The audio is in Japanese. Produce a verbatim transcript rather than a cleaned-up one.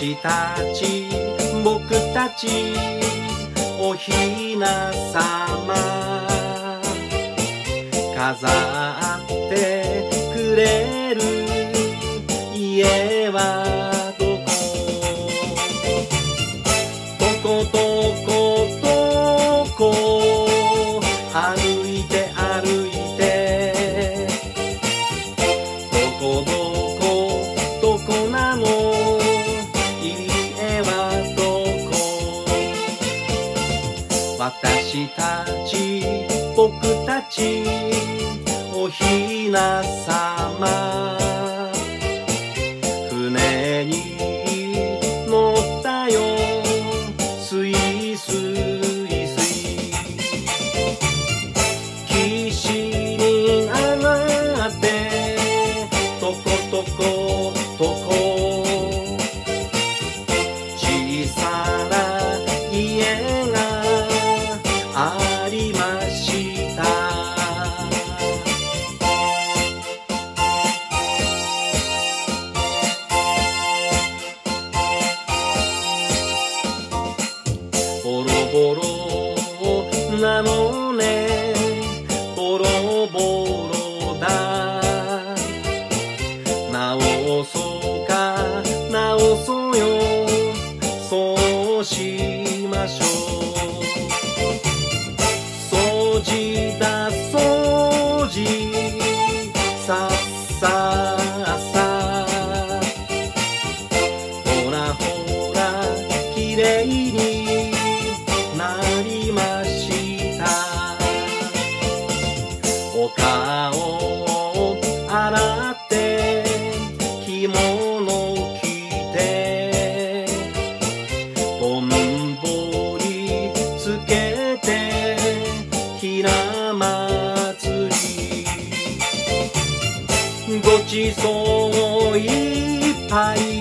私たち僕たちおひなさま飾ってくれる家はどこどこどこどこ歩いて歩いてどこどこどこなの家はどこ私たち僕たちおひなさま船に乗ったよスイスイスイ岸に上がってとことことこ小さな家がありましたボロボロなのねボロボロだ直そうか直そうよそうしましょう掃除だ掃除さっさっさほらほらきれいになりましたお顔を洗って着物着てぼんぼりつけてひな祭りごちそういっぱい